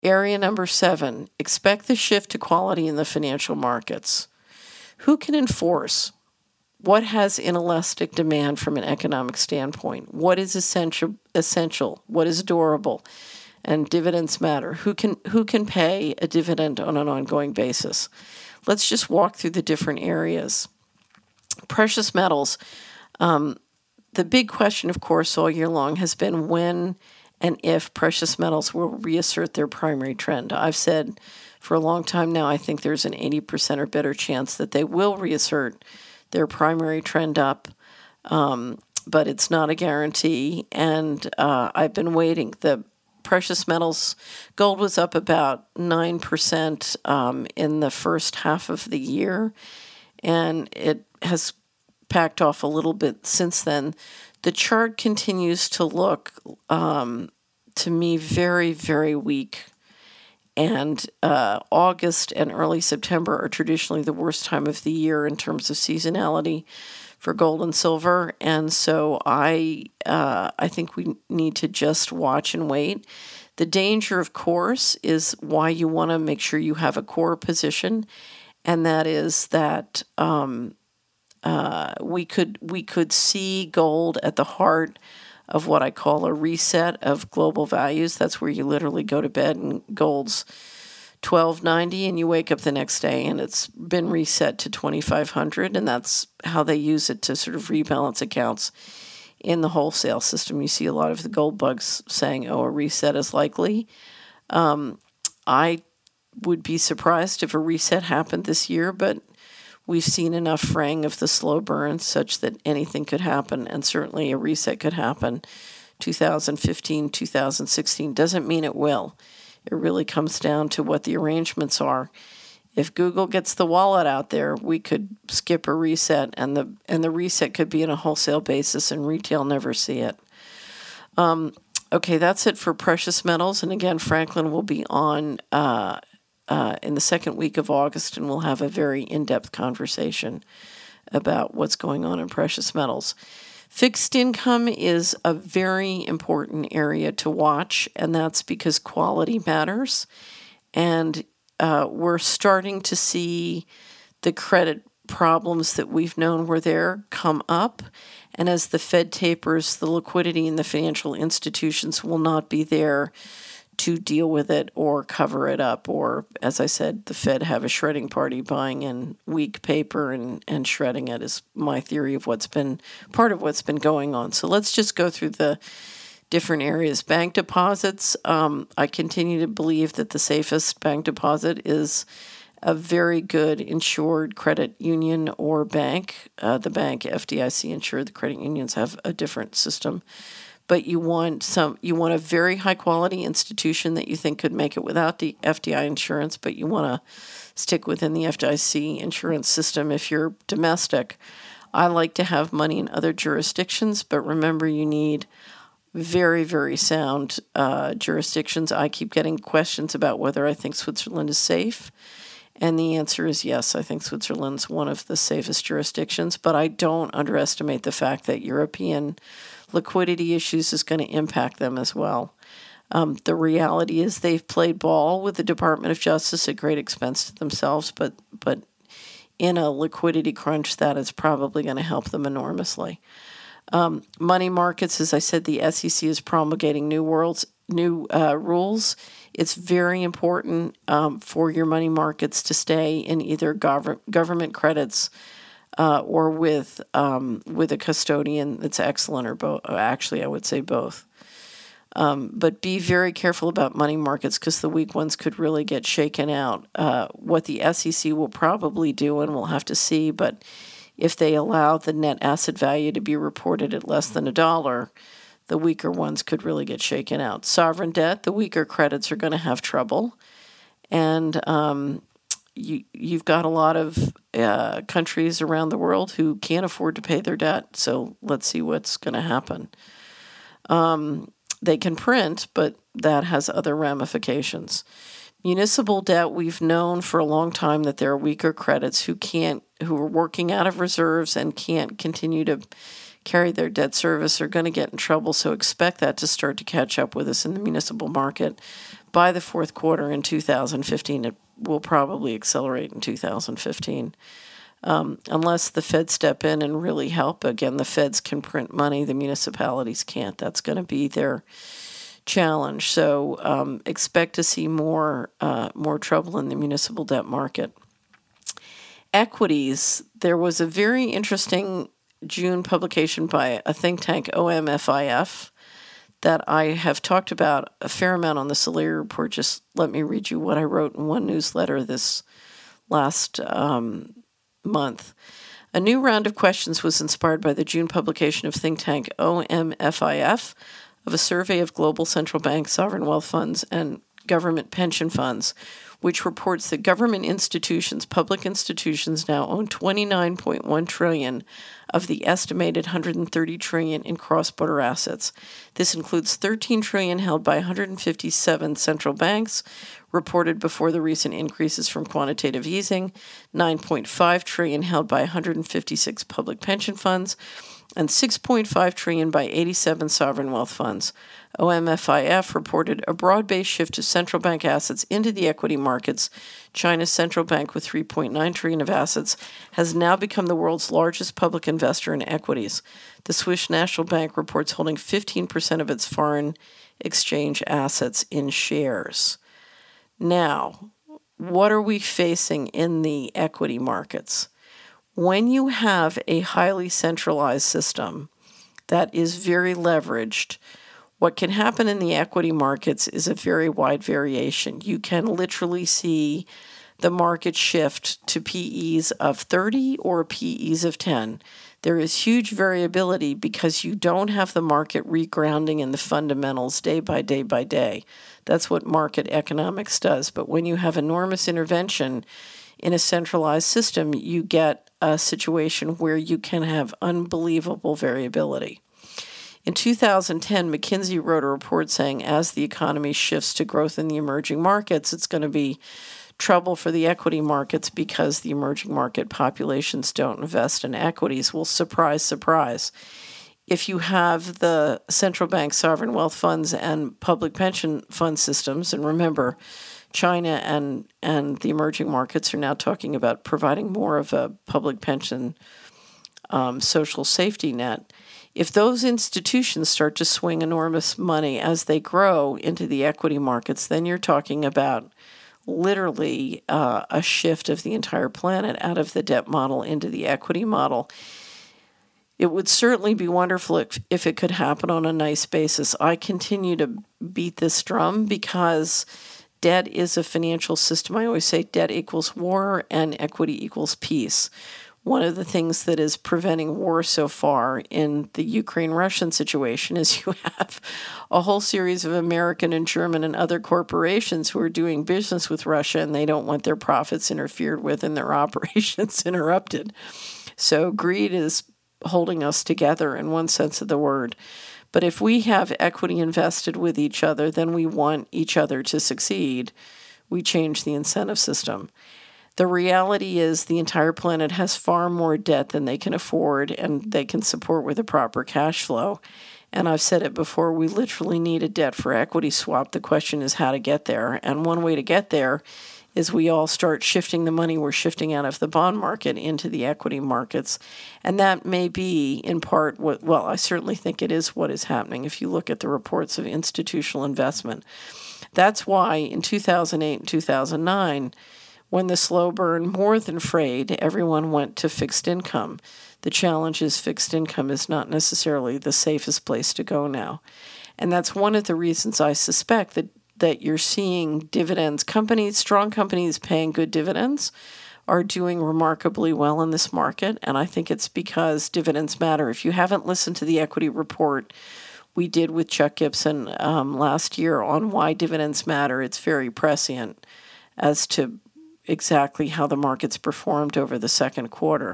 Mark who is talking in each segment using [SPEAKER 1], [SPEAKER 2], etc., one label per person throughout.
[SPEAKER 1] Area number 7, expect the shift to quality in the financial markets. Who can enforce? What has inelastic demand from an economic standpoint? What is essential? What is durable? And dividends matter. Who can pay a dividend on an ongoing basis? Let's just walk through the different areas. Precious metals. The big question, of course, all year long has been when and if precious metals will reassert their primary trend. I've said for a long time now, I think there's an 80% or better chance that they will reassert their primary trend up, but it's not a guarantee, and I've been waiting. The precious metals, gold was up about 9% in the first half of the year, and it has backed off a little bit since then. The chart continues to look, to me, very, very weak. And August and early September are traditionally the worst time of the year in terms of seasonality for gold and silver. And so I think we need to just watch and wait. The danger, of course, is why you want to make sure you have a core position, and that is that we could see gold at the heart of what I call a reset of global values. That's where you literally go to bed and gold's $1,290 and you wake up the next day and it's been reset to $2,500, and that's how they use it to sort of rebalance accounts in the wholesale system. You see a lot of the gold bugs saying, a reset is likely. I would be surprised if a reset happened this year, but we've seen enough fraying of the slow burn such that anything could happen, and certainly a reset could happen. 2015, 2016 doesn't mean it will. It really comes down to what the arrangements are. If Google gets the wallet out there, we could skip a reset, and the reset could be on a wholesale basis and retail never see it. Okay, that's it for precious metals. And again, Franklin will be on in the second week of August, and we'll have a very in-depth conversation about what's going on in precious metals. Fixed income is a very important area to watch, and that's because quality matters. And we're starting to see the credit problems that we've known were there come up. And as the Fed tapers, the liquidity in the financial institutions will not be there to deal with it or cover it up, or, as I said, the Fed have a shredding party buying in weak paper and shredding it is my theory of what's been part of what's been going on. So let's just go through the different areas. Bank deposits, I continue to believe that the safest bank deposit is a very good insured credit union or bank. The bank, FDIC insured, the credit unions have a different system. But you want a very high quality institution that you think could make it without the FDI insurance, but you want to stick within the FDIC insurance system if you're domestic. I like to have money in other jurisdictions, but remember, you need very, very sound jurisdictions. I keep getting questions about whether I think Switzerland is safe. And the answer is yes, I think Switzerland's one of the safest jurisdictions, but I don't underestimate the fact that European liquidity issues is going to impact them as well. The reality is they've played ball with the Department of Justice at great expense to themselves, but in a liquidity crunch, that is probably going to help them enormously. Money markets, as I said, the SEC is promulgating new rules. It's very important for your money markets to stay in either government credits or with a custodian that's excellent, or both. Actually, I would say both. But be very careful about money markets because the weak ones could really get shaken out. What the SEC will probably do, and we'll have to see, but if they allow the net asset value to be reported at less than $1, the weaker ones could really get shaken out. Sovereign debt, the weaker credits are going to have trouble. And you've got a lot of countries around the world who can't afford to pay their debt. So let's see what's going to happen. They can print, but that has other ramifications. Municipal debt, we've known for a long time that there are weaker credits who are working out of reserves and can't continue to carry their debt service are going to get in trouble. So expect that to start to catch up with us in the municipal market. by the fourth quarter in 2015. It will probably accelerate in 2015. Unless the Fed step in and really help. Again, the Feds can print money, the municipalities can't. That's going to be their challenge. So expect to see more trouble in the municipal debt market. Equities, there was a very interesting June publication by a think tank, OMFIF, that I have talked about a fair amount on the Solari Report. Just let me read you what I wrote in one newsletter this last month. A new round of questions was inspired by the June publication of think tank OMFIF of a survey of global central banks, sovereign wealth funds, and government pension funds, which reports that government institutions, public institutions, now own $29.1 trillion of the estimated $130 trillion in cross-border assets. This includes $13 trillion held by 157 central banks, reported before the recent increases from quantitative easing, $9.5 trillion held by 156 public pension funds, and $6.5 trillion by 87 sovereign wealth funds. OMFIF reported a broad-based shift of central bank assets into the equity markets. China's central bank, with $3.9 trillion of assets, has now become the world's largest public investor in equities. The Swiss National Bank reports holding 15% of its foreign exchange assets in shares. Now, what are we facing in the equity markets? When you have a highly centralized system that is very leveraged, what can happen in the equity markets is a very wide variation. You can literally see the market shift to PEs of 30 or PEs of 10. There is huge variability because you don't have the market regrounding in the fundamentals day by day by day. That's what market economics does. But when you have enormous intervention in a centralized system, you get a situation where you can have unbelievable variability. In 2010, McKinsey wrote a report saying as the economy shifts to growth in the emerging markets, it's going to be trouble for the equity markets because the emerging market populations don't invest in equities. Well, surprise, surprise. If you have the central bank sovereign wealth funds and public pension fund systems, and remember, China and the emerging markets are now talking about providing more of a public pension social safety net. If those institutions start to swing enormous money as they grow into the equity markets, then you're talking about literally a shift of the entire planet out of the debt model into the equity model. It would certainly be wonderful if it could happen on a nice basis. I continue to beat this drum because debt is a financial system. I always say debt equals war and equity equals peace. One of the things that is preventing war so far in the Ukraine-Russian situation is you have a whole series of American and German and other corporations who are doing business with Russia, and they don't want their profits interfered with and their operations interrupted. So greed is holding us together in one sense of the word. But if we have equity invested with each other, then we want each other to succeed. We change the incentive system. The reality is the entire planet has far more debt than they can afford and they can support with a proper cash flow. And I've said it before, we literally need a debt for equity swap. The question is how to get there. And one way to get there is we all start shifting the money we're shifting out of the bond market into the equity markets. And that may be in part well, I certainly think it is what is happening if you look at the reports of institutional investment. That's why in 2008 and 2009, when the slow burn more than frayed, everyone went to fixed income. The challenge is fixed income is not necessarily the safest place to go now. And that's one of the reasons I suspect that you're seeing dividends. Strong companies paying good dividends are doing remarkably well in this market. And I think it's because dividends matter. If you haven't listened to the equity report we did with Chuck Gibson last year on why dividends matter, it's very prescient as to exactly how the markets performed over the second quarter.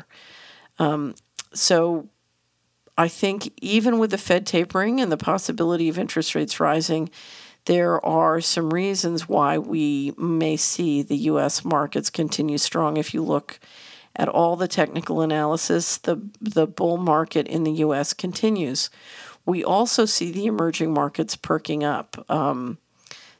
[SPEAKER 1] So I think even with the Fed tapering and the possibility of interest rates rising, there are some reasons why we may see the U.S. markets continue strong. If you look at all the technical analysis, the bull market in the U.S. continues. We also see the emerging markets perking up.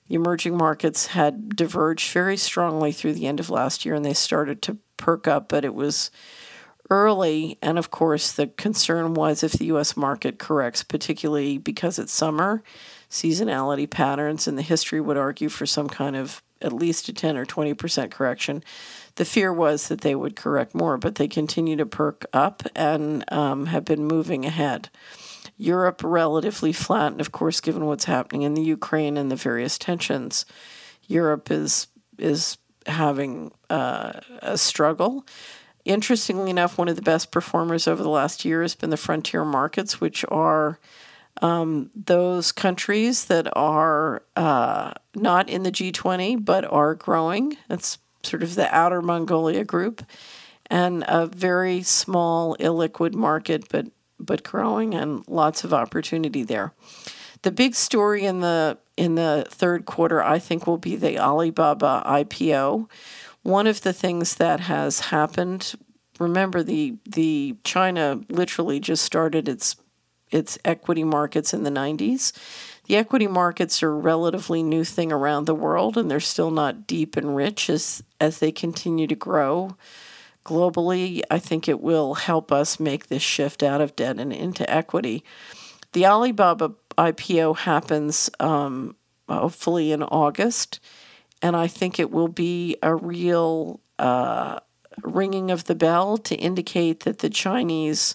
[SPEAKER 1] The emerging markets had diverged very strongly through the end of last year, and they started to perk up, but it was early. And of course, the concern was if the U.S. market corrects, particularly because it's summer, seasonality patterns, and the history would argue for some kind of at least a 10 or 20% correction. The fear was that they would correct more, but they continue to perk up and have been moving ahead. Europe relatively flat, and of course, given what's happening in the Ukraine and the various tensions, Europe is having a struggle. Interestingly enough, one of the best performers over the last year has been the frontier markets, which are those countries that are not in the G20 but are growing. That's sort of the outer Mongolia group, and a very small illiquid market, but growing, and lots of opportunity there. The big story in the third quarter, I think, will be the Alibaba IPO. One of the things that has happened, remember, the China literally just started its equity markets in the 90s. The equity markets are a relatively new thing around the world, and they're still not deep and rich as they continue to grow. Globally, I think it will help us make this shift out of debt and into equity. The Alibaba IPO happens hopefully in August, and I think it will be a real ringing of the bell to indicate that the Chinese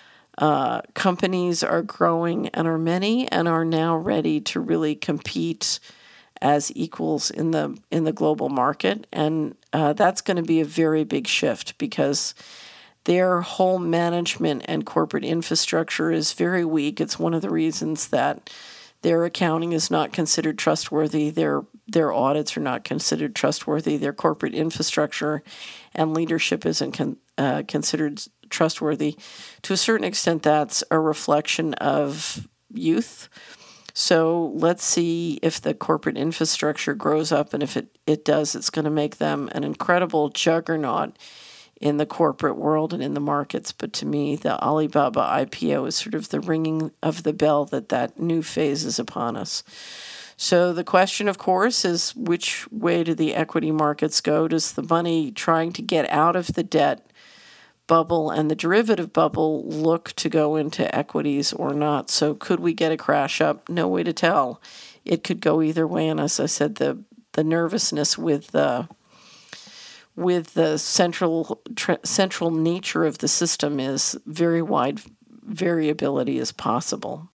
[SPEAKER 1] companies are growing and are many and are now ready to really compete as equals in the global market, and that's going to be a very big shift because their whole management and corporate infrastructure is very weak. It's one of the reasons that their accounting is not considered trustworthy. Their audits are not considered trustworthy. Their corporate infrastructure and leadership isn't considered trustworthy. To a certain extent, that's a reflection of youth. So let's see if the corporate infrastructure grows up, and if it does, it's going to make them an incredible juggernaut in the corporate world and in the markets. But to me, the Alibaba IPO is sort of the ringing of the bell that new phase is upon us. So the question, of course, is which way do the equity markets go? Does the money trying to get out of the debt bubble and the derivative bubble look to go into equities or not? So could we get a crash up? No way to tell. It could go either way. And as I said, the nervousness with the central nature of the system is very wide variability is possible.